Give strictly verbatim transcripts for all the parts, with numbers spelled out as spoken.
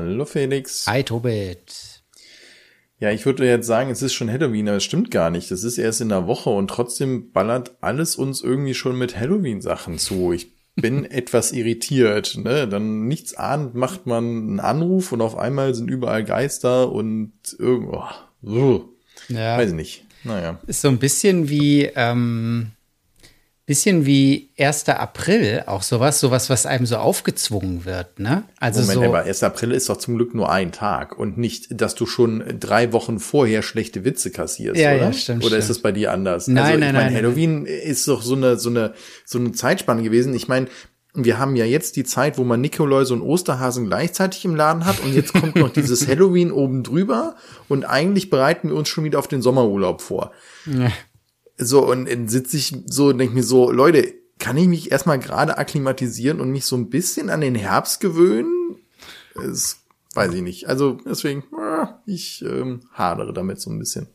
Hallo Felix. Hi Tobit. Ja, ich würde jetzt sagen, es ist schon Halloween, aber es stimmt gar nicht. Das ist erst in der Woche und trotzdem ballert alles uns irgendwie schon mit Halloween-Sachen zu. Ich bin etwas irritiert, ne? Dann nichts ahnend macht man einen Anruf und auf einmal sind überall Geister und irgendwo, oh, Ja. weiß ich nicht. Naja. Ist so ein bisschen wie, ähm, bisschen wie erster April, auch sowas, sowas, was einem so aufgezwungen wird, ne? Also Moment, so. aber erster April ist doch zum Glück nur ein Tag und nicht, dass du schon drei Wochen vorher schlechte Witze kassierst, Ja, oder? ja, stimmt, Oder ist stimmt. das bei dir anders? Nein, also, ich nein, meine, nein, nein. Halloween ist doch so eine, so eine, so eine Zeitspanne gewesen. Ich meine, wir haben ja jetzt die Zeit, wo man Nikolaus und Osterhasen gleichzeitig im Laden hat und jetzt kommt noch dieses Halloween oben drüber und eigentlich bereiten wir uns schon wieder auf den Sommerurlaub vor. Ja. So, und dann sitze ich so und denke mir so, Leute, kann ich mich erstmal gerade akklimatisieren und mich so ein bisschen an den Herbst gewöhnen? Das weiß ich nicht. Also deswegen, ich ähm, hadere damit so ein bisschen.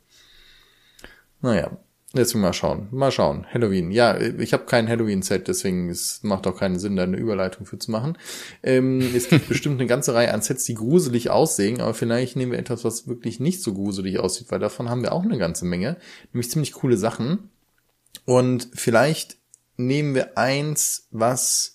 Naja, deswegen mal schauen. Mal schauen. Halloween. Ja, ich habe kein Halloween-Set, deswegen es macht auch keinen Sinn, da eine Überleitung für zu machen. Ähm, es gibt bestimmt eine ganze Reihe an Sets, die gruselig aussehen, aber vielleicht nehmen wir etwas, was wirklich nicht so gruselig aussieht, weil davon haben wir auch eine ganze Menge. Nämlich ziemlich coole Sachen. Und vielleicht nehmen wir eins, was,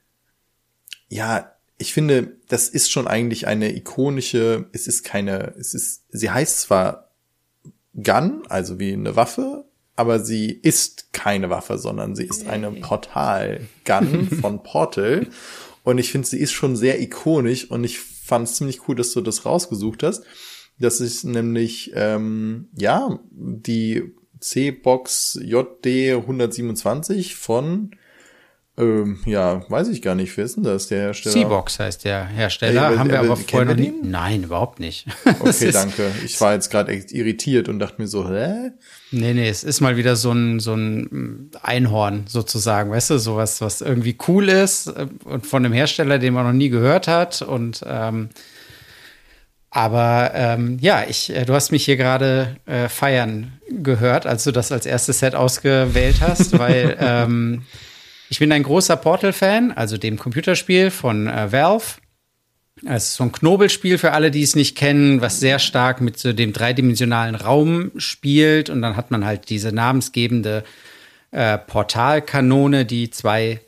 ja, ich finde, das ist schon eigentlich eine ikonische, es ist keine, es ist, sie heißt zwar Gun, also wie eine Waffe, aber sie ist keine Waffe, sondern sie ist eine Portal-Gun von Portal. Und ich finde, sie ist schon sehr ikonisch und ich fand es ziemlich cool, dass du das rausgesucht hast. Das ist nämlich, ähm, ja, die C-Box J D hundertsiebenundzwanzig von, ähm, ja, weiß ich gar nicht, wer ist denn das, der Hersteller? C-Box heißt der Hersteller, Äh, haben wir äh, aber kennen vorher noch wir nie. den? Nein, überhaupt nicht. Das Okay, ist, danke. Ich war jetzt gerade echt irritiert und dachte mir so, hä? Nee, nee, es ist mal wieder so ein, so ein Einhorn sozusagen, weißt du, sowas, was irgendwie cool ist äh, und von einem Hersteller, den man noch nie gehört hat und, ähm, aber ähm, ja, ich, äh, du hast mich hier gerade äh, feiern gehört, als du das als erstes Set ausgewählt hast, weil ähm, ich bin ein großer Portal-Fan, also dem Computerspiel von äh, Valve. Es ist so ein Knobelspiel für alle, die es nicht kennen, was sehr stark mit so dem dreidimensionalen Raum spielt. Und dann hat man halt diese namensgebende äh, Portalkanone, die zwei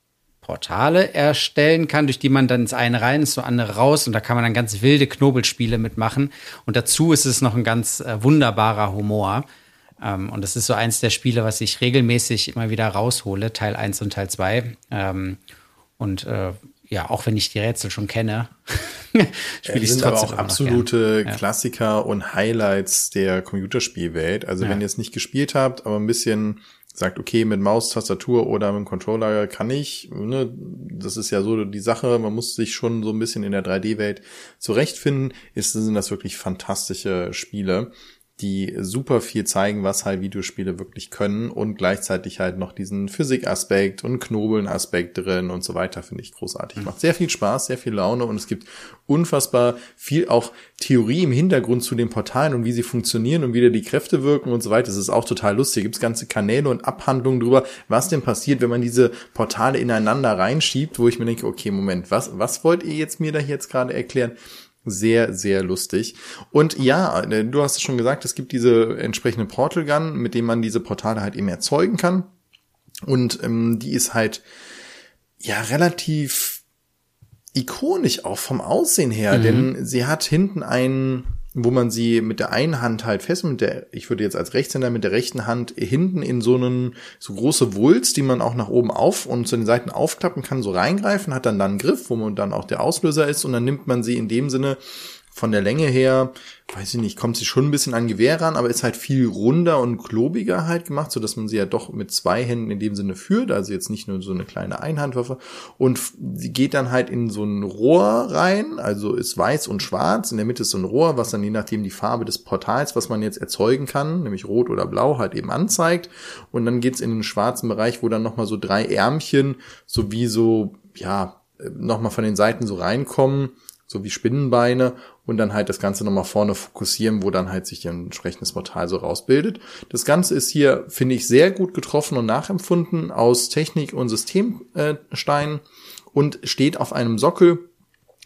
Portale erstellen kann, durch die man dann ins eine rein, ins andere raus. Und da kann man dann ganz wilde Knobelspiele mitmachen. Und dazu ist es noch ein ganz äh, wunderbarer Humor. Ähm, und das ist so eins der Spiele, was ich regelmäßig immer wieder raushole, Teil eins und Teil zwei. Ähm, und äh, ja, auch wenn ich die Rätsel schon kenne, spiele ich es sind aber trotzdem auch immer noch absolute gern. Ja. Klassiker und Highlights der Computerspielwelt. Also Ja. wenn ihr es nicht gespielt habt, aber ein bisschen sagt, okay, mit Maus, Tastatur oder mit dem Controller kann ich, ne, das ist ja so die Sache, man muss sich schon so ein bisschen in der drei D-Welt zurechtfinden, ist, sind das wirklich fantastische Spiele, die super viel zeigen, was halt Videospiele wirklich können und gleichzeitig halt noch diesen Physikaspekt und Knobeln-Aspekt drin und so weiter, finde ich großartig. Macht sehr viel Spaß, sehr viel Laune und es gibt unfassbar viel auch Theorie im Hintergrund zu den Portalen und wie sie funktionieren und wie da die Kräfte wirken und so weiter. Das ist auch total lustig. Gibt es ganze Kanäle und Abhandlungen drüber, was denn passiert, wenn man diese Portale ineinander reinschiebt, wo ich mir denke, okay, Moment, was, was wollt ihr jetzt mir da jetzt gerade erklären? Sehr, sehr lustig. Und ja, du hast es schon gesagt, es gibt diese entsprechende Portal Gun, mit dem man diese Portale halt eben erzeugen kann. Und ähm, die ist halt ja relativ ikonisch auch vom Aussehen her, mhm. denn sie hat hinten einen, wo man sie mit der einen Hand halt fest, mit der, ich würde jetzt als Rechtshänder mit der rechten Hand hinten in so einen, so große Wulst, die man auch nach oben auf und zu den Seiten aufklappen kann, so reingreifen, hat dann dann einen Griff, wo man dann auch der Auslöser ist und dann nimmt man sie in dem Sinne von der Länge her, weiß ich nicht, kommt sie schon ein bisschen an Gewehr ran, aber ist halt viel runder und klobiger halt gemacht, so dass man sie ja doch mit zwei Händen in dem Sinne führt, also jetzt nicht nur so eine kleine Einhandwaffe. Und sie geht dann halt in so ein Rohr rein, also ist weiß und schwarz, in der Mitte ist so ein Rohr, was dann je nachdem die Farbe des Portals, was man jetzt erzeugen kann, nämlich rot oder blau, halt eben anzeigt. Und dann geht's in den schwarzen Bereich, wo dann nochmal so drei Ärmchen, so wie so, ja, nochmal von den Seiten so reinkommen, so wie Spinnenbeine und dann halt das Ganze nochmal vorne fokussieren, wo dann halt sich ein entsprechendes Portal so rausbildet. Das Ganze ist hier, finde ich, sehr gut getroffen und nachempfunden aus Technik- und Systemsteinen und steht auf einem Sockel,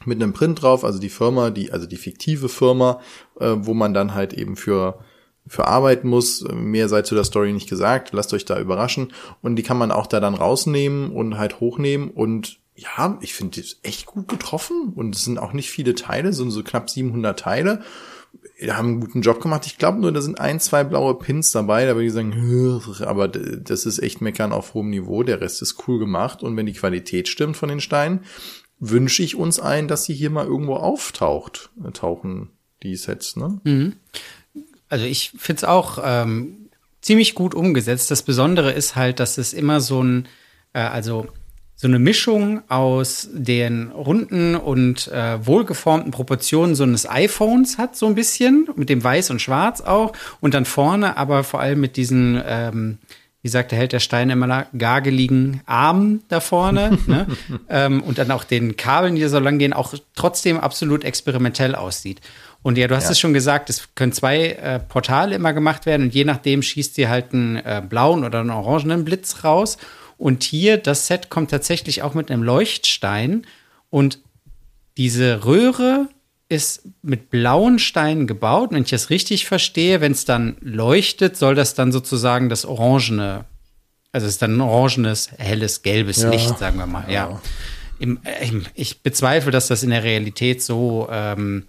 mit einem Print drauf, also die Firma, die, also die fiktive Firma, äh, wo man dann halt eben für, für arbeiten muss. Mehr sei zu der Story nicht gesagt, lasst euch da überraschen. Und die kann man auch da dann rausnehmen und halt hochnehmen. Und ja, ich finde, die ist echt gut getroffen. Und es sind auch nicht viele Teile, sind so knapp siebenhundert Teile. Die haben einen guten Job gemacht. Ich glaube nur, da sind ein, zwei blaue Pins dabei. Da würde ich sagen, aber das ist echt Meckern auf hohem Niveau. Der Rest ist cool gemacht. Und wenn die Qualität stimmt von den Steinen, wünsche ich uns allen, dass sie hier mal irgendwo auftaucht, tauchen die Sets, ne? Mhm. Also ich finde es auch ähm, ziemlich gut umgesetzt. Das Besondere ist halt, dass es immer so ein, äh, also so eine Mischung aus den runden und äh, wohlgeformten Proportionen so eines iPhones hat, so ein bisschen, mit dem Weiß und Schwarz auch. Und dann vorne aber vor allem mit diesen, ähm, wie sagt der Held der Steine immer, gageligen Armen da vorne. ne? ähm, und dann auch den Kabeln, die da so lang gehen, auch trotzdem absolut experimentell aussieht. Und ja, du hast ja. es schon gesagt, es können zwei äh, Portale immer gemacht werden und je nachdem schießt dir halt einen äh, blauen oder einen orangenen Blitz raus. Und hier, das Set kommt tatsächlich auch mit einem Leuchtstein und diese Röhre ist mit blauen Steinen gebaut. Und wenn ich das richtig verstehe, wenn es dann leuchtet, soll das dann sozusagen das orangene, also es ist dann ein orangenes, helles, gelbes ja. Licht, sagen wir mal. Ja. ja. Im, im, ich bezweifle, dass das in der Realität so ähm,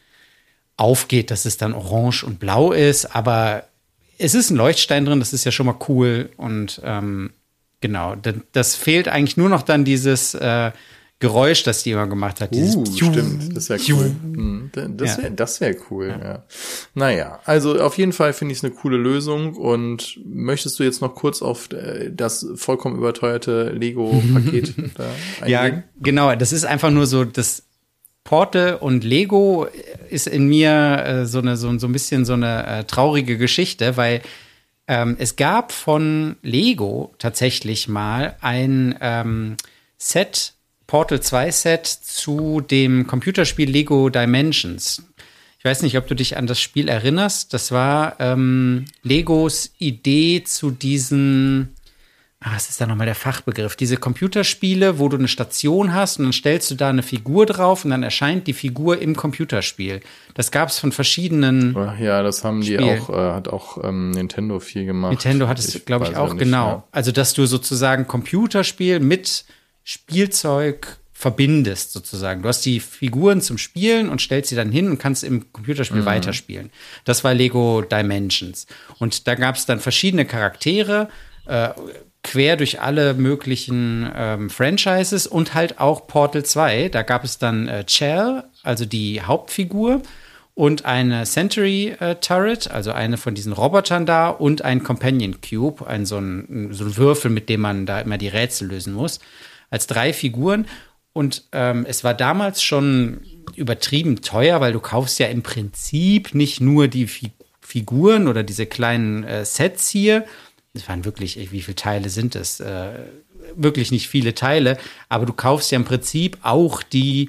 aufgeht, dass es dann orange und blau ist, aber es ist ein Leuchtstein drin, das ist ja schon mal cool und ähm, genau, das, das fehlt eigentlich nur noch dann dieses äh, Geräusch, das die immer gemacht hat. Dieses uh, Piu, stimmt, das wäre cool. Hm, das wäre das wär cool, ja. ja. Naja, also auf jeden Fall finde ich es eine coole Lösung und möchtest du jetzt noch kurz auf das vollkommen überteuerte Lego-Paket da eingehen? Ja, genau, das ist einfach nur so, das Portal und Lego ist in mir äh, so eine so, so ein bisschen so eine äh, traurige Geschichte, weil ähm, es gab von Lego tatsächlich mal ein ähm, Set, Portal zwei Set zu dem Computerspiel Lego Dimensions. Ich weiß nicht, ob du dich an das Spiel erinnerst. Das war ähm, Legos Idee zu diesen Ah, was ist da nochmal der Fachbegriff? Diese Computerspiele, wo du eine Station hast und dann stellst du da eine Figur drauf und dann erscheint die Figur im Computerspiel. Das gab es von verschiedenen Ach ja, das haben die Spielen. auch, äh, hat auch ähm, Nintendo viel gemacht. Nintendo hat es, glaube ich, auch, nicht, genau. Ja. Also, dass du sozusagen Computerspiel mit Spielzeug verbindest, sozusagen. Du hast die Figuren zum Spielen und stellst sie dann hin und kannst im Computerspiel mhm. weiterspielen. Das war Lego Dimensions. Und da gab es dann verschiedene Charaktere, äh, quer durch alle möglichen ähm, Franchises und halt auch Portal zwei. Da gab es dann äh, Chell, also die Hauptfigur, und eine Century äh, Turret, also eine von diesen Robotern da, und ein Companion Cube, ein so ein, so ein Würfel, mit dem man da immer die Rätsel lösen muss, als drei Figuren. Und ähm, es war damals schon übertrieben teuer, weil du kaufst ja im Prinzip nicht nur die Fi- Figuren oder diese kleinen äh, Sets hier. Es waren wirklich, wie viele Teile sind es? Äh, wirklich nicht viele Teile. Aber du kaufst ja im Prinzip auch die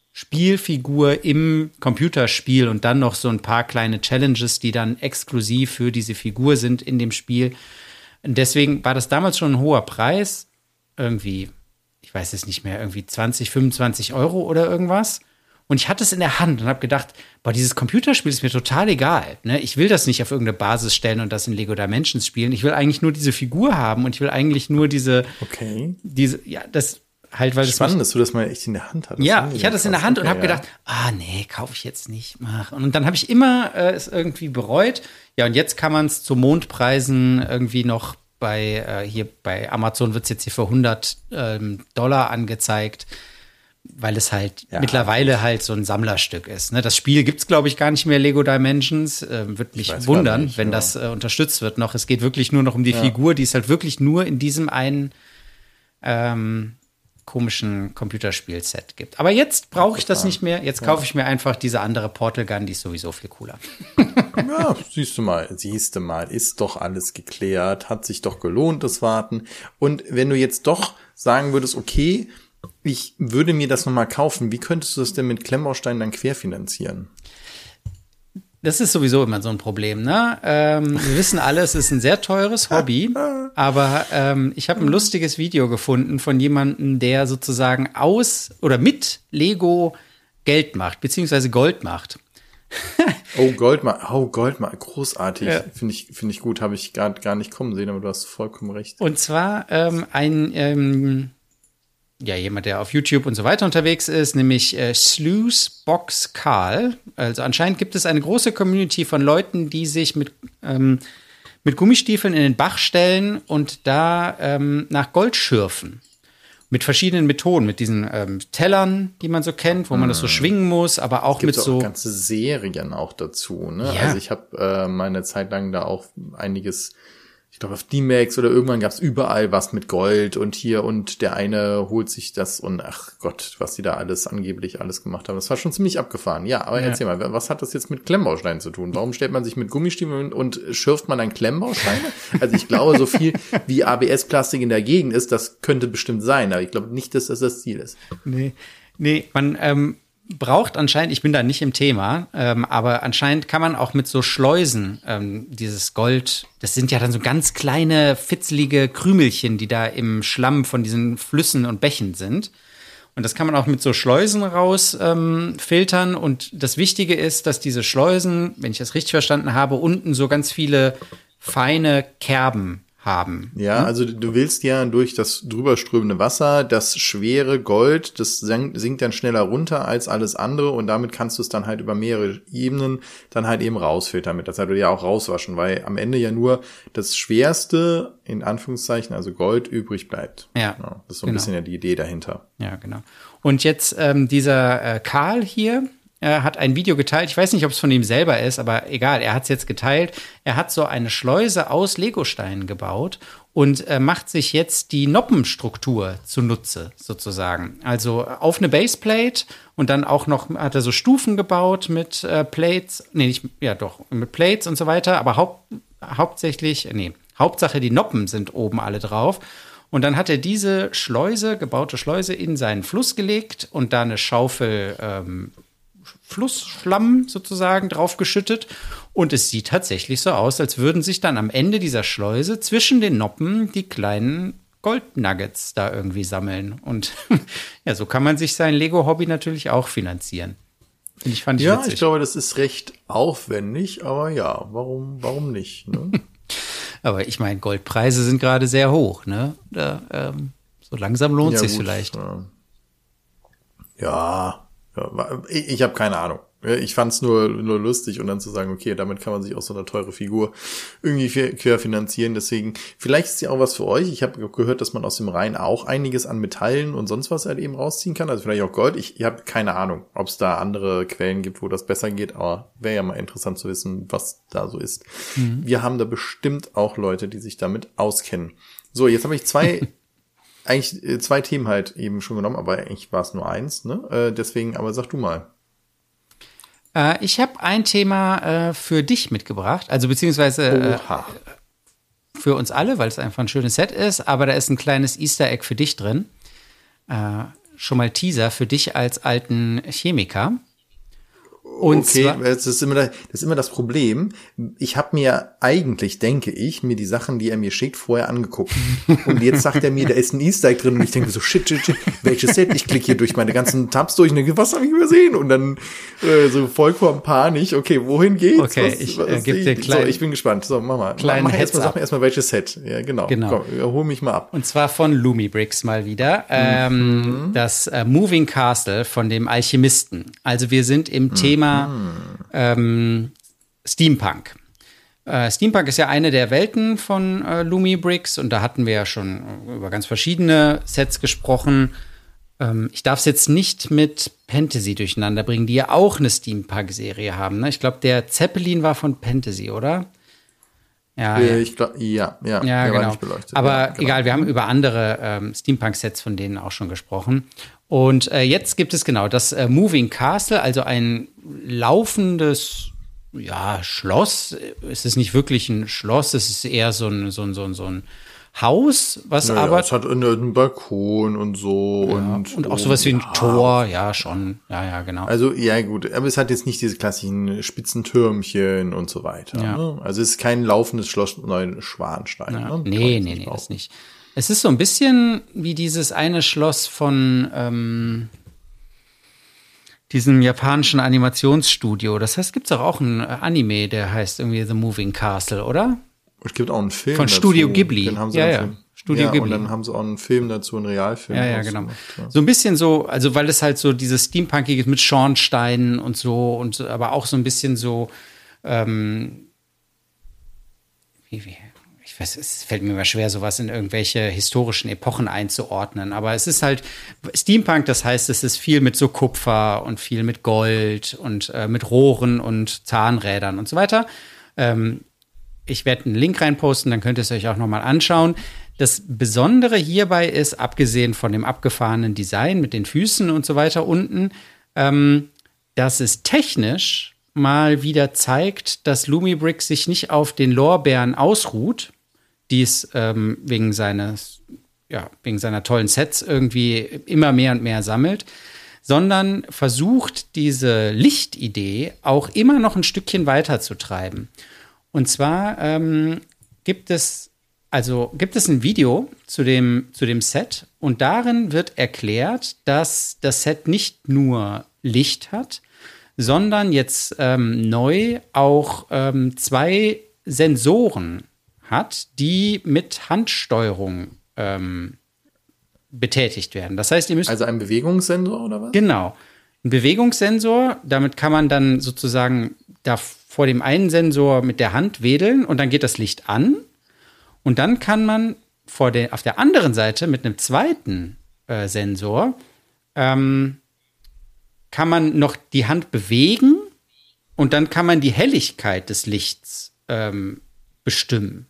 Spielfigur im Computerspiel und dann noch so ein paar kleine Challenges, die dann exklusiv für diese Figur sind in dem Spiel. Und deswegen war das damals schon ein hoher Preis. Irgendwie, ich weiß es nicht mehr, irgendwie zwanzig, fünfundzwanzig Euro oder irgendwas. Und ich hatte es in der Hand und habe gedacht, boah, dieses Computerspiel ist mir total egal. Ne? Ich will das nicht auf irgendeine Basis stellen und das in Lego Dimensions spielen. Ich will eigentlich nur diese Figur haben und ich will eigentlich nur diese, okay. diese, ja, das halt, weil Spannend, das dass du das mal echt in der Hand hattest. Ja, ich hatte es in der Hand okay, und habe ja. gedacht, ah nee, kaufe ich jetzt nicht. Mach. Und dann habe ich immer äh, es irgendwie bereut. Ja, und jetzt kann man es zu Mondpreisen irgendwie noch bei äh, hier bei Amazon wird es jetzt hier für hundert ähm, Dollar angezeigt, weil es halt ja. mittlerweile halt so ein Sammlerstück ist. Ne? Das Spiel gibt's, glaube ich, gar nicht mehr, Lego Dimensions. Äh, Würde mich wundern, nicht, wenn ja. das äh, unterstützt wird noch. Es geht wirklich nur noch um die ja. Figur, die es halt wirklich nur in diesem einen ähm, komischen Computerspiel-Set gibt. Aber jetzt brauche ich das nicht mehr. Jetzt ja. kaufe ich mir einfach diese andere Portal Gun, die ist sowieso viel cooler. Ja, siehst du mal, siehst du mal, ist doch alles geklärt, hat sich doch gelohnt, das Warten. Und wenn du jetzt doch sagen würdest, okay, ich würde mir das nochmal kaufen, wie könntest du das denn mit Klemmbausteinen dann querfinanzieren? Das ist sowieso immer so ein Problem, ne? Ähm, wir wissen alle, es ist ein sehr teures Hobby, aber ähm, ich habe ein lustiges Video gefunden von jemandem, der sozusagen aus oder mit Lego Geld macht, beziehungsweise Gold macht. Oh, Goldmark, oh, Goldmark, großartig. Ja. Finde ich, finde ich gut, habe ich gar, gar nicht kommen sehen, aber du hast vollkommen recht. Und zwar ähm, ein, ähm, ja, jemand, der auf YouTube und so weiter unterwegs ist, nämlich äh, Sluicebox Karl. Also anscheinend gibt es eine große Community von Leuten, die sich mit, ähm, mit Gummistiefeln in den Bach stellen und da ähm, nach Gold schürfen. Mit verschiedenen Methoden, mit diesen ähm, Tellern, die man so kennt, wo man das so schwingen muss, aber auch mit Gibt's so auch ganze Serien auch dazu, ne? Ja. Also ich habe äh, meine Zeit lang da auch einiges, ich glaube auf D-Max oder irgendwann gab's überall was mit Gold und hier und der eine holt sich das und ach Gott, was die da alles angeblich alles gemacht haben. Das war schon ziemlich abgefahren. Ja, aber Ja. erzähl mal, was hat das jetzt mit Klemmbausteinen zu tun? Warum stellt man sich mit Gummistiefeln und schürft man dann Klemmbausteine? Also ich glaube, so viel wie A B S-Plastik in der Gegend ist, das könnte bestimmt sein, aber ich glaube nicht, dass das das Ziel ist. Nee, nee, man ähm, braucht anscheinend, ich bin da nicht im Thema, ähm, aber anscheinend kann man auch mit so Schleusen ähm, dieses Gold, das sind ja dann so ganz kleine, fitzelige Krümelchen, die da im Schlamm von diesen Flüssen und Bächen sind. Und das kann man auch mit so Schleusen raus ähm, filtern. Und das Wichtige ist, dass diese Schleusen, wenn ich das richtig verstanden habe, unten so ganz viele feine Kerben haben. Ja, also du willst ja durch das drüberströmende Wasser das schwere Gold, das senkt, sinkt dann schneller runter als alles andere und damit kannst du es dann halt über mehrere Ebenen dann halt eben rausfiltern mit. Das heißt, du ja auch rauswaschen, weil am Ende ja nur das Schwerste, in Anführungszeichen, also Gold, übrig bleibt. Ja, Ja, das ist so ein genau. bisschen ja die Idee dahinter. Ja, genau. Und jetzt ähm, dieser äh, Karl hier äh, hat ein Video geteilt. Ich weiß nicht, ob es von ihm selber ist, aber egal, er hat es jetzt geteilt. Er hat so eine Schleuse aus Legosteinen gebaut und äh, macht sich jetzt die Noppenstruktur zunutze, sozusagen. Also auf eine Baseplate und dann auch noch hat er so Stufen gebaut mit äh, Plates. Nee, nicht, ja doch, mit Plates und so weiter, aber haupt, hauptsächlich, nee, Hauptsache die Noppen sind oben alle drauf. Und dann hat er diese Schleuse, gebaute Schleuse, in seinen Fluss gelegt und da eine Schaufel ähm, Flussschlamm sozusagen draufgeschüttet. Und es sieht tatsächlich so aus, als würden sich dann am Ende dieser Schleuse zwischen den Noppen die kleinen Goldnuggets da irgendwie sammeln. Und ja, so kann man sich sein Lego-Hobby natürlich auch finanzieren. Finde ich, fand ich Ja, witzig. ich glaube, das ist recht aufwendig, aber ja, warum, warum nicht? Ne? Aber ich meine, Goldpreise sind gerade sehr hoch, ne? Da, ähm, so langsam lohnt Ja, sich gut, vielleicht. Ja, ja, ja ich, ich habe keine Ahnung. Ich fand es nur, nur lustig und dann zu sagen, okay, damit kann man sich auch so eine teure Figur irgendwie querfinanzieren. Deswegen, vielleicht ist ja auch was für euch. Ich habe gehört, dass man aus dem Rhein auch einiges an Metallen und sonst was halt eben rausziehen kann. Also vielleicht auch Gold. Ich, ich habe keine Ahnung, ob es da andere Quellen gibt, wo das besser geht. Aber wäre ja mal interessant zu wissen, was da so ist. Mhm. Wir haben da bestimmt auch Leute, die sich damit auskennen. So, jetzt habe ich zwei eigentlich zwei Themen halt eben schon genommen, aber eigentlich war es nur eins, ne? Äh, deswegen, aber sag du mal. Äh, ich habe ein Thema äh, für dich mitgebracht, also beziehungsweise äh, für uns alle, weil es einfach ein schönes Set ist, aber da ist ein kleines Easter Egg für dich drin. Äh, schon mal Teaser für dich als alten Chemiker. Und okay, zwar, das ist immer das, das ist immer das Problem. Ich habe mir eigentlich, denke ich, mir die Sachen, die er mir schickt, vorher angeguckt. Und jetzt sagt er mir, da ist ein Easter Egg drin und ich denke so, shit, shit, shit, welches Set? Ich klicke hier durch meine ganzen Tabs durch und denke, was habe ich übersehen? Und dann äh, so vollkommen panisch, okay, wohin geht's? Okay, was, ich was äh, gebe dir klein, so, ich bin gespannt. So, mach mal. Kleinen mach erstmal, Heads-up. sag mir erstmal, welches Set. Ja, genau. Genau. Komm, hol mich mal ab. Und zwar von Lumibricks mal wieder. Ähm, mhm. Das äh, Moving Castle von dem Alchemisten. Also wir sind im mhm. Thema ähm, Steampunk. Äh, Steampunk ist ja eine der Welten von äh, Lumibricks und da hatten wir ja schon über ganz verschiedene Sets gesprochen. Ähm, ich darf es jetzt nicht mit Fantasy durcheinander bringen, die ja auch eine Steampunk-Serie haben. Ne? Ich glaube, der Zeppelin war von Fantasy, oder? Ja, äh, ja. Ich glaub, ja, ja, ja, der genau. war nicht beleuchtet. Aber ja, genau. egal, wir haben über andere ähm, Steampunk-Sets von denen auch schon gesprochen. Und äh, jetzt gibt es genau das äh, Moving Castle, also ein laufendes, ja, Schloss. Es ist nicht wirklich ein Schloss, es ist eher so ein, so ein, so ein, so ein Haus, was naja, aber. Es hat einen Balkon und so. Ja, und, und auch sowas wie ein ja. Tor, ja, schon. Ja, ja, genau. Also, ja, gut, aber es hat jetzt nicht diese klassischen spitzen Türmchen und so weiter. Ja. Ne? Also, es ist kein laufendes Schloss Neuschwanstein. Ja. Ne? Nee, nee, nee, das nicht. Es ist so ein bisschen wie dieses eine Schloss von ähm, diesem japanischen Animationsstudio. Das heißt, gibt's doch auch einen Anime, der heißt irgendwie The Moving Castle, oder? Es gibt auch einen Film von dazu. Studio Ghibli. Den haben sie ja, ja. Film. Studio ja, Ghibli. Und dann haben sie auch einen Film dazu, einen Realfilm. Ja, ja, genau. Ja. So ein bisschen so, also weil es halt so dieses Steampunkige mit Schornsteinen und so und aber auch so ein bisschen so, ähm, wie, wie, ich weiß, es fällt mir immer schwer, sowas in irgendwelche historischen Epochen einzuordnen. Aber es ist halt Steampunk, das heißt, es ist viel mit so Kupfer und viel mit Gold und äh, mit Rohren und Zahnrädern und so weiter. Ähm, ich werde einen Link reinposten, dann könnt ihr es euch auch nochmal anschauen. Das Besondere hierbei ist, abgesehen von dem abgefahrenen Design mit den Füßen und so weiter unten, ähm, dass es technisch mal wieder zeigt, dass Lumibrix sich nicht auf den Lorbeeren ausruht, die es ähm, wegen seines, ja, wegen seiner tollen Sets irgendwie immer mehr und mehr sammelt, sondern versucht, diese Lichtidee auch immer noch ein Stückchen weiter zu treiben. Und zwar ähm, gibt es Also gibt es ein Video zu dem, zu dem Set und darin wird erklärt, dass das Set nicht nur Licht hat, sondern jetzt ähm, neu auch ähm, zwei Sensoren hat, die mit Handsteuerung ähm, betätigt werden. Das heißt, ihr müsst Also ein Bewegungssensor oder was? Genau. Ein Bewegungssensor, damit kann man dann sozusagen da vor dem einen Sensor mit der Hand wedeln und dann geht das Licht an. Und dann kann man vor der, auf der anderen Seite mit einem zweiten äh, Sensor ähm, kann man noch die Hand bewegen und dann kann man die Helligkeit des Lichts ähm, bestimmen.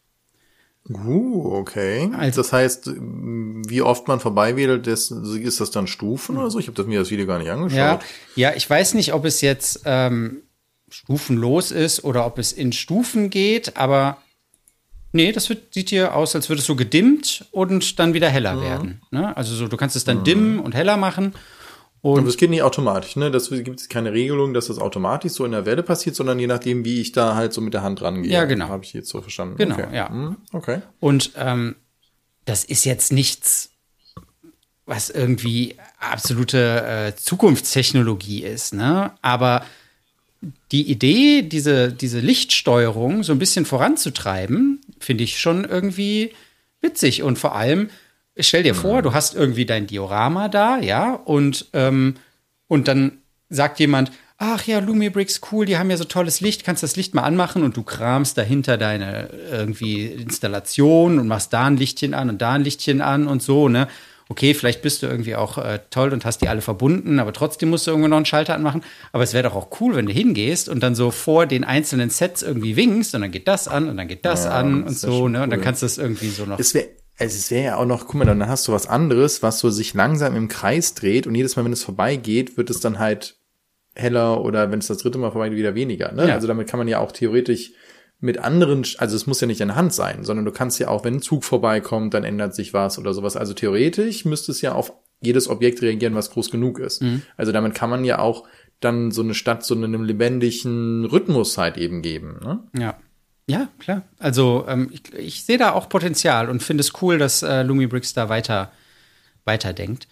Uh, okay. Also, das heißt, wie oft man vorbeiwedelt, das, ist das dann Stufen oder so? Ich habe das mir das Video gar nicht angeschaut. Ja, ja, ich weiß nicht, ob es jetzt ähm, stufenlos ist oder ob es in Stufen geht, aber nee, das wird, sieht hier aus, als würde es so gedimmt und dann wieder heller mhm. werden. Ne? Also so, du kannst es dann mhm. dimmen und heller machen. Und Aber es geht nicht automatisch, ne? Das gibt es keine Regelung, dass das automatisch so in der Welle passiert, sondern je nachdem, wie ich da halt so mit der Hand rangehe. Ja, genau. Habe ich jetzt so verstanden. Genau, okay. ja. Mhm. Okay. Und ähm, das ist jetzt nichts, was irgendwie absolute äh, Zukunftstechnologie ist, ne? Aber die Idee, diese, diese Lichtsteuerung so ein bisschen voranzutreiben, finde ich schon irgendwie witzig. Und vor allem, stell dir mhm. vor, du hast irgendwie dein Diorama da, ja, und, ähm, und dann sagt jemand, ach ja, Lumibrix, cool, die haben ja so tolles Licht, kannst das Licht mal anmachen und du kramst dahinter deine irgendwie Installation und machst da ein Lichtchen an und da ein Lichtchen an und so, ne? Okay, vielleicht bist du irgendwie auch äh, toll und hast die alle verbunden, aber trotzdem musst du irgendwo noch einen Schalter anmachen. Aber es wäre doch auch cool, wenn du hingehst und dann so vor den einzelnen Sets irgendwie winkst und dann geht das an und dann geht das ja, an das und so, ne? Cool. Und dann kannst du das irgendwie so noch. Es wäre also es wäre ja auch noch, guck mal, dann hast du was anderes, was so sich langsam im Kreis dreht und jedes Mal, wenn es vorbeigeht, wird es dann halt heller oder wenn es das dritte Mal vorbeigeht, wieder weniger. Ne? Ja. Also damit kann man ja auch theoretisch mit anderen, also es muss ja nicht in der Hand sein, sondern du kannst ja auch, wenn ein Zug vorbeikommt, dann ändert sich was oder sowas. Also theoretisch müsste es ja auf jedes Objekt reagieren, was groß genug ist. Mhm. Also damit kann man ja auch dann so eine Stadt so einem lebendigen Rhythmus halt eben geben. Ne? Ja. Ja, klar. Also ähm, ich, ich sehe da auch Potenzial und finde es cool, dass äh, Lumibrix da weiter weiterdenkt.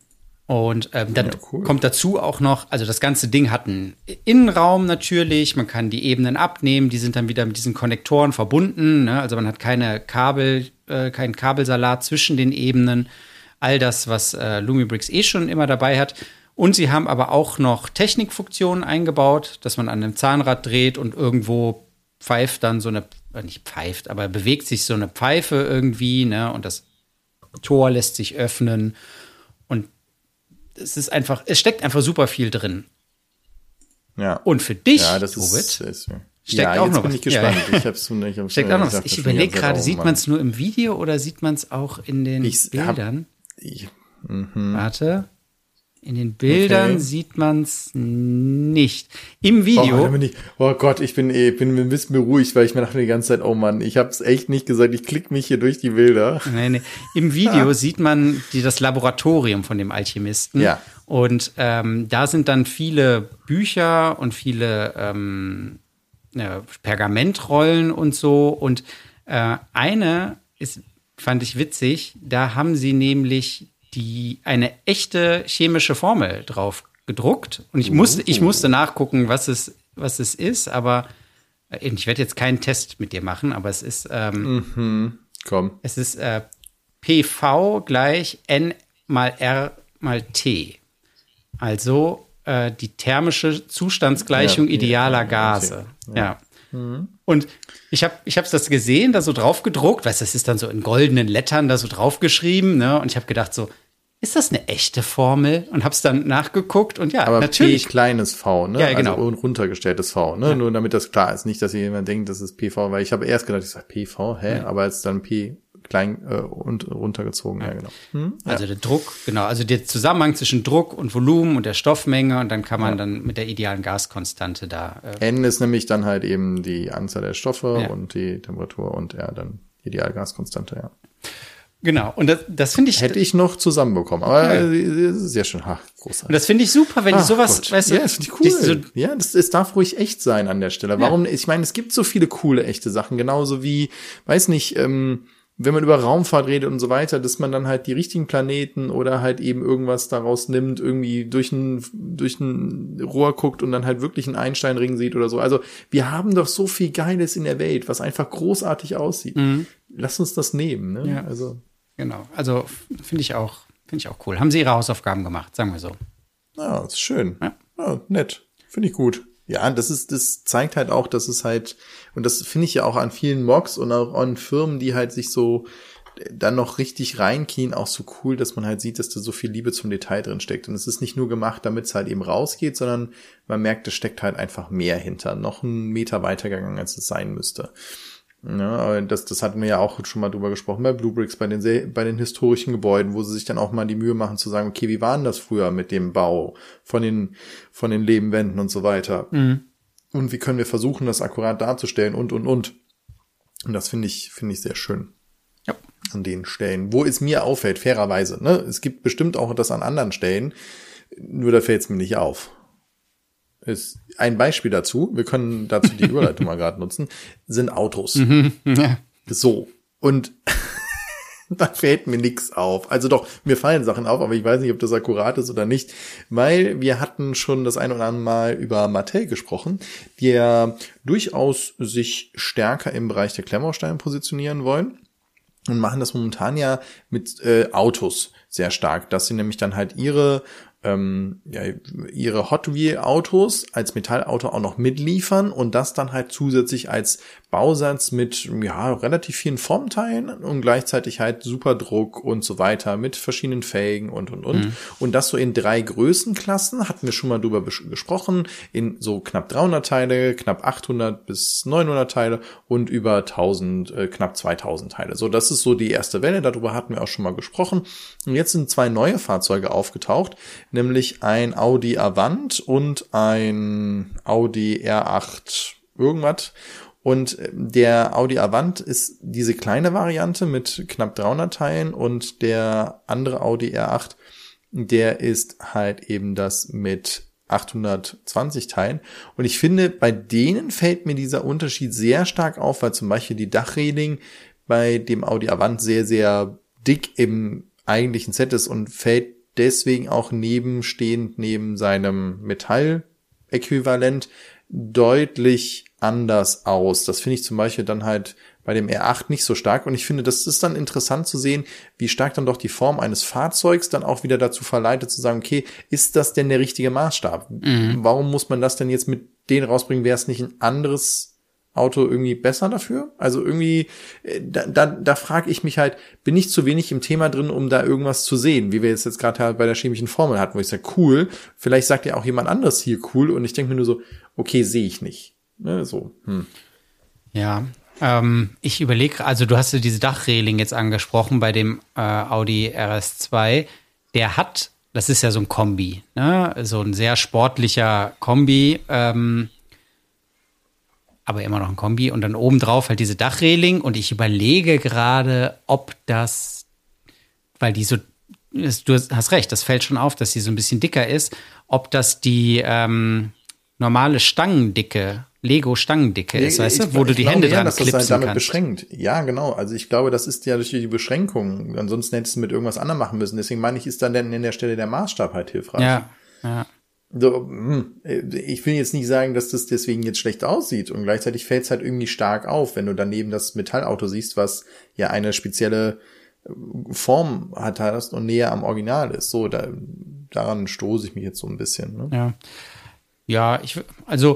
Und ähm, dann ja, cool. kommt dazu auch noch, also das ganze Ding hat einen Innenraum natürlich, man kann die Ebenen abnehmen, die sind dann wieder mit diesen Konnektoren verbunden, ne? Also man hat keine Kabel, äh, keinen Kabelsalat zwischen den Ebenen, all das, was äh, Lumibrix eh schon immer dabei hat. Und sie haben aber auch noch Technikfunktionen eingebaut, dass man an einem Zahnrad dreht und irgendwo pfeift dann so eine, nicht pfeift, aber bewegt sich so eine Pfeife irgendwie, ne? Und das Tor lässt sich öffnen und es ist einfach, es steckt einfach super viel drin. Ja. Und für dich, ja, das Robert, ist, ist, steckt ja, auch jetzt noch bin was. ich gespannt. Ja. Ich hab's, ich hab's steckt auch noch was. Ich, ich überlege gerade, sieht man es nur im Video oder sieht man es auch in den ich Bildern? Hab, ich, mhm. Warte. In den Bildern okay. sieht man es nicht. Im Video. Oh, ich, oh Gott, ich bin eh, bin ein bisschen beruhigt, weil ich mir dachte die ganze Zeit, oh Mann, ich hab's echt nicht gesagt, ich klick mich hier durch die Bilder. Nee, nee. Im Video ah. sieht man die, das Laboratorium von dem Alchemisten. Ja. Und ähm, da sind dann viele Bücher und viele ähm, ja, Pergamentrollen und so. Und äh, eine ist, fand ich witzig, da haben sie nämlich die eine echte chemische Formel drauf gedruckt. Und ich musste, ich musste nachgucken, was es, was es ist, aber ich werde jetzt keinen Test mit dir machen, aber es ist, ähm, mhm. Komm. Es ist äh, P V gleich N mal R mal T. Also äh, die thermische Zustandsgleichung ja, idealer ja, Gase. Ja. ja. Mhm. Und ich habe ich hab's das gesehen, da so drauf gedruckt, weißt du, das ist dann so in goldenen Lettern da so draufgeschrieben, ne? Und ich habe gedacht so, ist das eine echte Formel? Und hab's dann nachgeguckt und ja, aber natürlich. P kleines V, ne? Ja, genau. Also runtergestelltes V, ne? Ja. Nur damit das klar ist. Nicht, dass jemand denkt, das ist P V, weil ich habe erst gedacht, ich sag P V, hä? Ja. Aber es ist dann P klein äh, und runtergezogen, ja, ja genau. Hm? Also ja. der Druck, genau, also der Zusammenhang zwischen Druck und Volumen und der Stoffmenge und dann kann man ja. dann mit der idealen Gaskonstante da. Äh, N ist nämlich dann halt eben die Anzahl der Stoffe ja. und die Temperatur und ja, dann Idealgaskonstante, ja. Genau, und das, das finde ich. Hätte ich noch zusammenbekommen, aber ja. das ist ja schon ha, großartig. Und das finde ich super, wenn Ach, die sowas, Gott. weißt du. Ja, das finde ich cool. So, ja, das, es darf ruhig echt sein an der Stelle. Warum? Ja. Ich meine, es gibt so viele coole, echte Sachen, genauso wie, weiß nicht, ähm, wenn man über Raumfahrt redet und so weiter, dass man dann halt die richtigen Planeten oder halt eben irgendwas daraus nimmt, irgendwie durch ein, durch ein Rohr guckt und dann halt wirklich einen Einsteinring sieht oder so. Also wir haben doch so viel Geiles in der Welt, was einfach großartig aussieht. Mhm. Lass uns das nehmen, ne? Ja. Also. Genau, also finde ich auch, finde ich auch cool. Haben sie ihre Hausaufgaben gemacht, sagen wir so. Ja, ist schön. Ja, ja nett. Finde ich gut. Ja, das ist, das zeigt halt auch, dass es halt, und das finde ich ja auch an vielen Mocks und auch an Firmen, die halt sich so dann noch richtig reinkien, auch so cool, dass man halt sieht, dass da so viel Liebe zum Detail drin steckt. Und es ist nicht nur gemacht, damit es halt eben rausgeht, sondern man merkt, es steckt halt einfach mehr hinter. Noch einen Meter weitergegangen, als es sein müsste. Ja, das, das hatten wir ja auch schon mal drüber gesprochen bei Bluebricks, bei den, bei den historischen Gebäuden, wo sie sich dann auch mal die Mühe machen zu sagen, okay, wie war denn das früher mit dem Bau von den, von den Lehmwänden und so weiter? Mhm. Und wie können wir versuchen, das akkurat darzustellen und, und, und. Und das finde ich, finde ich sehr schön. Ja. An den Stellen. Wo es mir auffällt, fairerweise, ne? Es gibt bestimmt auch das an anderen Stellen, nur da fällt es mir nicht auf. Ist ein Beispiel dazu, wir können dazu die Überleitung mal gerade nutzen, sind Autos. Mhm, ja. So. Und da fällt mir nichts auf. Also doch, mir fallen Sachen auf, aber ich weiß nicht, ob das akkurat ist oder nicht, weil wir hatten schon das ein oder andere Mal über Mattel gesprochen, die ja durchaus sich stärker im Bereich der Klemmbausteine positionieren wollen und machen das momentan ja mit äh, Autos sehr stark, dass sie nämlich dann halt ihre ähm, ja, ihre Hot Wheel Autos als Metallauto auch noch mitliefern und das dann halt zusätzlich als Bausatz mit ja relativ vielen Formteilen und gleichzeitig halt super Druck und so weiter mit verschiedenen Felgen und und und mhm. und das so in drei Größenklassen, hatten wir schon mal drüber gesprochen, in so knapp dreihundert Teile, knapp achthundert bis neunhundert Teile und über tausend, äh, knapp zweitausend Teile. So, das ist so die erste Welle, darüber hatten wir auch schon mal gesprochen und jetzt sind zwei neue Fahrzeuge aufgetaucht, nämlich ein Audi Avant und ein Audi R acht irgendwas. Und der Audi Avant ist diese kleine Variante mit knapp dreihundert Teilen und der andere Audi R acht, der ist halt eben das mit achthundertzwanzig Teilen. Und ich finde, bei denen fällt mir dieser Unterschied sehr stark auf, weil zum Beispiel die Dachreling bei dem Audi Avant sehr, sehr dick im eigentlichen Set ist und fällt deswegen auch nebenstehend neben seinem Metalläquivalent deutlich anders aus. Das finde ich zum Beispiel dann halt bei dem R acht nicht so stark. Und ich finde, das ist dann interessant zu sehen, wie stark dann doch die Form eines Fahrzeugs dann auch wieder dazu verleitet, zu sagen, okay, ist das denn der richtige Maßstab? Mhm. Warum muss man das denn jetzt mit denen rausbringen? Wäre es nicht ein anderes Auto irgendwie besser dafür? Also irgendwie, da, da, da frage ich mich halt, bin ich zu wenig im Thema drin, um da irgendwas zu sehen, wie wir jetzt, jetzt gerade halt bei der chemischen Formel hatten, wo ich sage, cool, vielleicht sagt ja auch jemand anderes hier cool und ich denke mir nur so, okay, sehe ich nicht. Ne, so. Hm. Ja, ähm, ich überlege, also du hast ja diese Dachreling jetzt angesprochen bei dem äh, Audi R S zwei, der hat, das ist ja so ein Kombi, ne? So ein sehr sportlicher Kombi, ähm, aber immer noch ein Kombi und dann obendrauf halt diese Dachreling und ich überlege gerade, ob das, weil die so, du hast recht, das fällt schon auf, dass die so ein bisschen dicker ist, ob das die ähm, normale Stangendicke, Lego-Stangendicke ist, weißt du, wo du die Hände dran klipsen kannst. Das ist halt damit beschränkt. Ja, genau. Also ich glaube, das ist ja durch die Beschränkung. Ansonsten hättest du mit irgendwas anderem machen müssen. Deswegen meine ich, ist dann denn in der Stelle der Maßstab halt hilfreich. Ja, ja. So, ich will jetzt nicht sagen, dass das deswegen jetzt schlecht aussieht und gleichzeitig fällt es halt irgendwie stark auf, wenn du daneben das Metallauto siehst, was ja eine spezielle Form hat hast und näher am Original ist. So, da, daran stoße ich mich jetzt so ein bisschen. Ne? Ja, ja, ich, also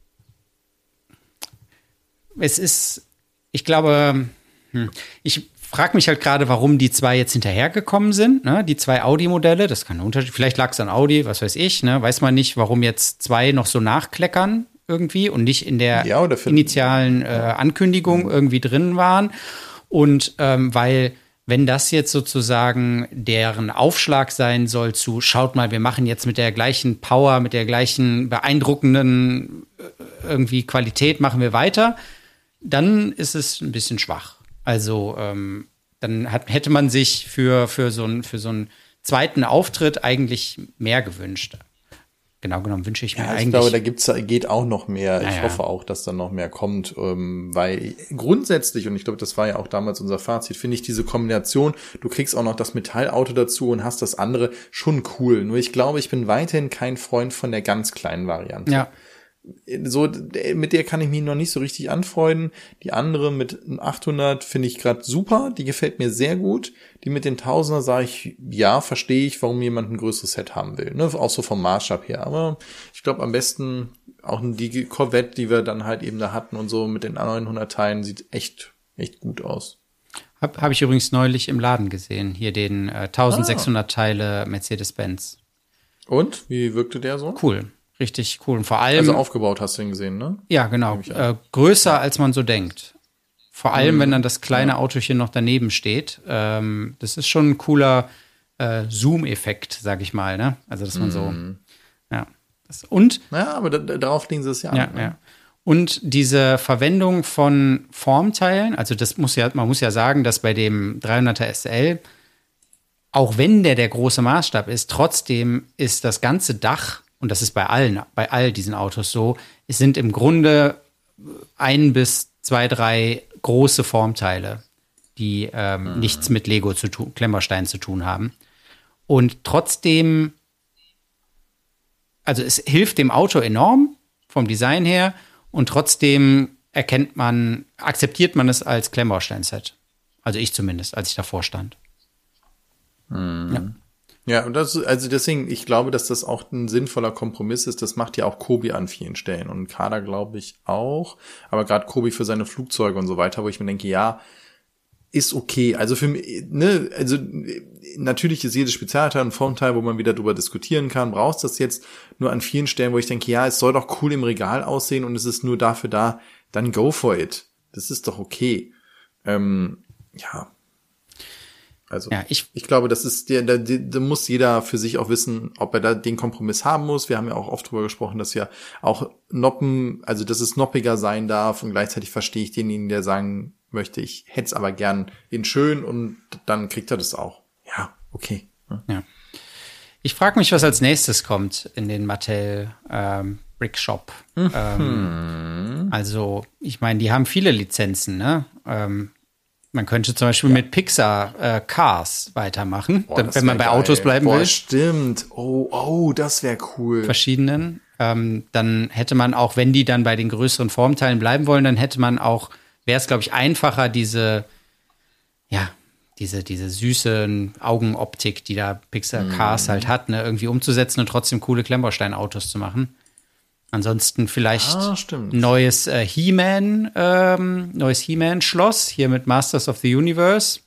es ist, ich glaube, hm, ich frage mich halt gerade, warum die zwei jetzt hinterhergekommen sind, ne? Die zwei Audi-Modelle, das kann ein Unterschied, vielleicht lag es an Audi, was weiß ich, ne? Weiß man nicht, warum jetzt zwei noch so nachkleckern irgendwie und nicht in der ja, oder für, initialen äh, Ankündigung mhm. irgendwie drin waren. Und ähm, weil, wenn das jetzt sozusagen deren Aufschlag sein soll zu, schaut mal, wir machen jetzt mit der gleichen Power, mit der gleichen beeindruckenden äh, irgendwie Qualität, machen wir weiter, dann ist es ein bisschen schwach. Also ähm, dann hat, hätte man sich für, für, so ein, für so einen zweiten Auftritt eigentlich mehr gewünscht. Genau genommen wünsche ich mir ja, eigentlich. Ich glaube, da gibt's, geht auch noch mehr. Naja. Ich hoffe auch, dass da noch mehr kommt, ähm, weil grundsätzlich, und ich glaube, das war ja auch damals unser Fazit, finde ich diese Kombination, du kriegst auch noch das Metallauto dazu und hast das andere, schon cool. Nur ich glaube, ich bin weiterhin kein Freund von der ganz kleinen Variante. Ja. So, mit der kann ich mich noch nicht so richtig anfreunden. Die andere mit achthundert finde ich gerade super. Die gefällt mir sehr gut. Die mit den Tausender sage ich, ja, verstehe ich, warum jemand ein größeres Set haben will. Ne? Auch so vom Maßstab her. Aber ich glaube, am besten auch die Corvette, die wir dann halt eben da hatten und so mit den neunhundert Teilen, sieht echt, echt gut aus. Hab, hab ich übrigens neulich im Laden gesehen. Hier den äh, eintausendsechshundert ah. Teile Mercedes-Benz. Und? Wie wirkte der so? Cool. Richtig cool. Und vor allem. Also aufgebaut hast du ihn gesehen, ne? Ja, genau. Äh, größer, als man so denkt. Vor allem, mhm. wenn dann das kleine ja. Autochen noch daneben steht. Ähm, das ist schon ein cooler äh, Zoom-Effekt, sag ich mal, ne? Also, dass man mhm. so. Ja. Das, und. Ja, aber da, darauf legen sie es ja an. Ja, ne? ja. Und diese Verwendung von Formteilen, also das muss ja, man muss ja sagen, dass bei dem dreihunderter S L, auch wenn der der große Maßstab ist, trotzdem ist das ganze Dach, und das ist bei allen, bei all diesen Autos so, es sind im Grunde ein bis zwei, drei große Formteile, die ähm, mhm. nichts mit Lego zu tun, Klemmbaustein zu tun haben. Und trotzdem, also es hilft dem Auto enorm vom Design her und trotzdem erkennt man, akzeptiert man es als Klemmbaustein-Set. Also ich zumindest, als ich davor stand. Mhm. Ja. Ja, und das, also deswegen, ich glaube, dass das auch ein sinnvoller Kompromiss ist. Das macht ja auch Kobi an vielen Stellen und Kada, glaube ich, auch. Aber gerade Kobi für seine Flugzeuge und so weiter, wo ich mir denke, ja, ist okay. Also für mich, ne, also natürlich ist jedes Spezialteil ein Formteil, wo man wieder drüber diskutieren kann. Brauchst du das jetzt? Nur an vielen Stellen, wo ich denke, ja, es soll doch cool im Regal aussehen und es ist nur dafür da, dann go for it. Das ist doch okay. Ähm, ja. Also ja, ich, ich glaube, das ist der, da, da muss jeder für sich auch wissen, ob er da den Kompromiss haben muss. Wir haben ja auch oft drüber gesprochen, dass ja auch Noppen, also dass es noppiger sein darf und gleichzeitig verstehe ich denjenigen, der sagen möchte, ich hätte es aber gern in schön und dann kriegt er das auch. Ja, okay. Ja. ja. Ich frage mich, was als nächstes kommt in den Mattel ähm, Brick Shop. Mhm. Ähm, also, ich meine, die haben viele Lizenzen, ne? Ähm, Man könnte zum Beispiel ja. mit Pixar äh, Cars weitermachen, Boah, wenn man bei geil. Autos bleiben Boah, will. Stimmt. Oh, oh, das wäre cool. Verschiedenen. Ähm, dann hätte man auch, wenn die dann bei den größeren Formteilen bleiben wollen, dann hätte man auch, wäre es, glaube ich, einfacher, diese, ja, diese, diese süße Augenoptik, die da Pixar Cars mm. halt hat, ne, irgendwie umzusetzen und trotzdem coole Klemmbaustein-Autos zu machen. Ansonsten vielleicht ah, neues äh, He-Man, ähm, neues He-Man-Schloss, hier mit Masters of the Universe.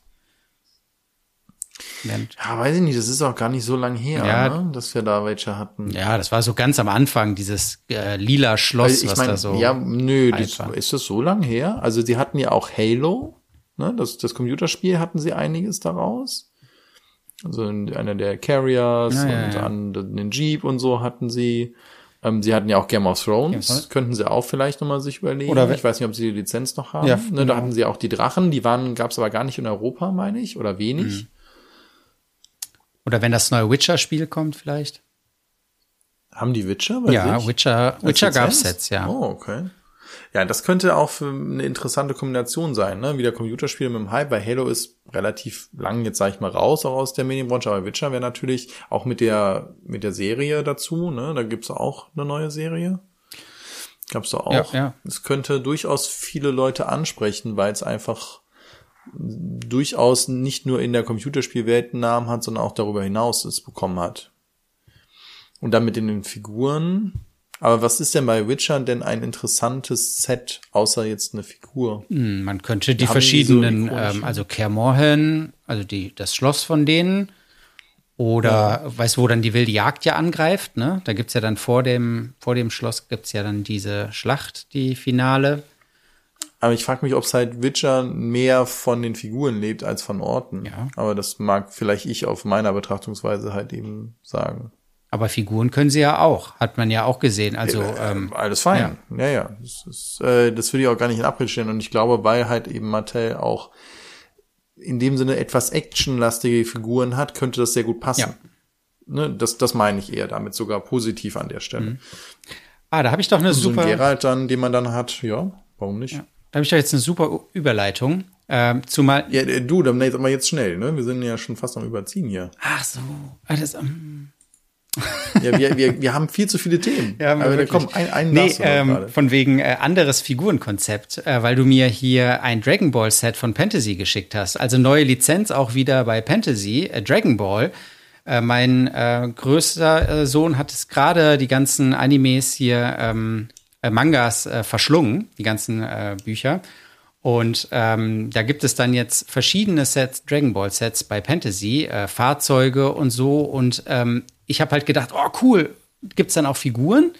Ja, weiß ich nicht, das ist auch gar nicht so lang her, ja, ne, dass wir da welche hatten. Ja, das war so ganz am Anfang, dieses äh, lila Schloss, was mein, da so. Ja, nö, die, ist das so lang her? Also sie hatten ja auch Halo, ne, das, das Computerspiel hatten sie einiges daraus. Also einer der Carriers ja, ja, und ja. an den Jeep und so hatten sie. Ähm, sie hatten ja auch Game of Thrones, ja, könnten sie auch vielleicht nochmal sich überlegen. Oder ich weiß nicht, ob sie die Lizenz noch haben. Ja, ne, genau. Da hatten sie auch die Drachen, die waren, gab's aber gar nicht in Europa, meine ich, oder wenig. Mhm. Oder wenn das neue Witcher-Spiel kommt, vielleicht. Haben die Witcher bei Ja, sich? Witcher, Witcher gab's jetzt, ja. Oh, okay. Ja, das könnte auch für eine interessante Kombination sein, ne? Wieder Computerspiele mit dem Hype, weil Halo ist relativ lang, jetzt sage ich mal, raus auch aus der Medienbranche, aber Witcher wäre natürlich auch mit der mit der Serie dazu, ne? Da gibt's auch eine neue Serie. Gab's da auch. Ja, ja. Es könnte durchaus viele Leute ansprechen, weil es einfach durchaus nicht nur in der Computerspielwelt einen Namen hat, sondern auch darüber hinaus es bekommen hat. Und dann mit den Figuren. Aber was ist denn bei Witcher denn ein interessantes Set, außer jetzt eine Figur? Hm, man könnte die Haben verschiedenen, die so ähm, also Kaer Morhen, also die das Schloss von denen, oder ja. Weißt du, wo dann die wilde Jagd ja angreift, ne? Da gibt's ja dann vor dem vor dem Schloss gibt's ja dann diese Schlacht, die Finale. Aber ich frage mich, ob es halt Witcher mehr von den Figuren lebt als von Orten. Ja. Aber das mag vielleicht ich auf meiner Betrachtungsweise halt eben sagen. Aber Figuren können sie ja auch, hat man ja auch gesehen. Also äh, ähm, alles fein. Ja, ja. ja. Das, ist, äh, das will ich auch gar nicht in Abrede stellen. Und ich glaube, weil halt eben Mattel auch in dem Sinne etwas actionlastige Figuren hat, könnte das sehr gut passen. Ja. Ne, das, das meine ich eher damit, sogar positiv an der Stelle. Mhm. Ah, da habe ich doch eine Und super. So ein Geralt dann, den man dann hat, ja, warum nicht? Ja. Da habe ich doch jetzt eine super Überleitung. Ähm, zumal. Ja, du, dann aber jetzt schnell, ne? Wir sind ja schon fast am Überziehen hier. Ach so. Ah, das, um Ja, wir, wir, wir haben viel zu viele Themen. Ja, aber da komm, ein, einen nee, darfst du ähm, gerade. Von wegen äh, anderes Figurenkonzept, äh, weil du mir hier ein Dragon Ball Set von Fantasy geschickt hast. Also neue Lizenz auch wieder bei Fantasy, äh, Dragon Ball. Äh, mein äh, größter äh, Sohn hat es gerade die ganzen Animes hier, ähm, äh, Mangas äh, verschlungen, die ganzen äh, Bücher. Und ähm, da gibt es dann jetzt verschiedene Sets, Dragon Ball Sets bei Fantasy, äh, Fahrzeuge und so. Und ähm, ich habe halt gedacht, oh cool, gibt's dann auch Figuren?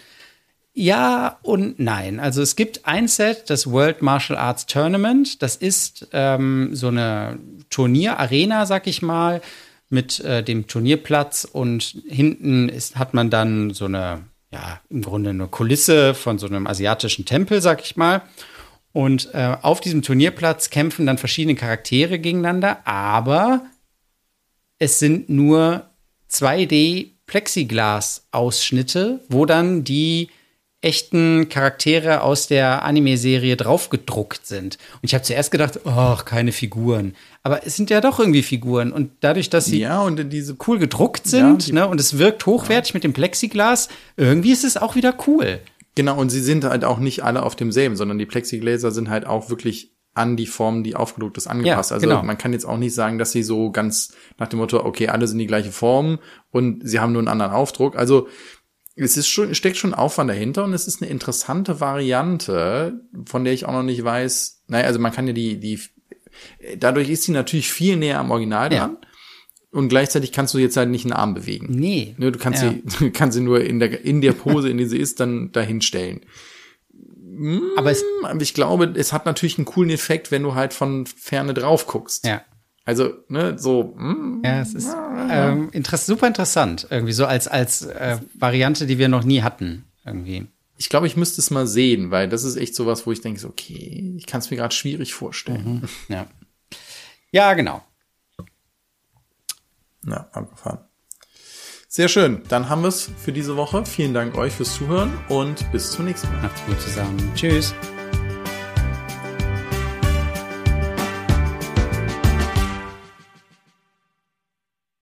Ja und nein. Also es gibt ein Set, das World Martial Arts Tournament. Das ist ähm, so eine Turnierarena, sag ich mal, mit äh, dem Turnierplatz. Und hinten ist, hat man dann so eine, ja, im Grunde eine Kulisse von so einem asiatischen Tempel, sag ich mal. Und äh, auf diesem Turnierplatz kämpfen dann verschiedene Charaktere gegeneinander, aber es sind nur zwei D Plexiglas-Ausschnitte, wo dann die echten Charaktere aus der Anime-Serie draufgedruckt sind. Und ich habe zuerst gedacht, ach, keine Figuren. Aber es sind ja doch irgendwie Figuren. Und dadurch, dass sie ja, und diese cool gedruckt sind, ja, ne, und es wirkt hochwertig ja. mit dem Plexiglas, irgendwie ist es auch wieder cool. Genau, und sie sind halt auch nicht alle auf demselben, sondern die Plexigläser sind halt auch wirklich an die Form, die aufgedruckt ist, angepasst. Ja, also genau. Man kann jetzt auch nicht sagen, dass sie so ganz nach dem Motto, okay, alle sind die gleiche Form und sie haben nur einen anderen Aufdruck. Also es ist schon, steckt schon Aufwand dahinter und es ist eine interessante Variante, von der ich auch noch nicht weiß. Naja, also man kann ja die, die, dadurch ist sie natürlich viel näher am Original dran. Ja. Und gleichzeitig kannst du jetzt halt nicht einen Arm bewegen. Nee. Du kannst ja. sie, du kannst sie nur in der, in der Pose, in der sie ist, dann dahin stellen. Aber es, Aber ich glaube, es hat natürlich einen coolen Effekt, wenn du halt von Ferne drauf guckst. Ja. Also, ne, so. Mm, ja, es ist ähm, interess- super interessant. Irgendwie so als, als äh, Variante, die wir noch nie hatten. Irgendwie. Ich glaube, ich müsste es mal sehen, weil das ist echt sowas, wo ich denke, so, okay, ich kann es mir gerade schwierig vorstellen. Mhm. Ja. Ja, genau. Ja, abgefahren. Sehr schön. Dann haben wir es für diese Woche. Vielen Dank euch fürs Zuhören und bis zum nächsten Mal. Macht's gut zusammen. Tschüss.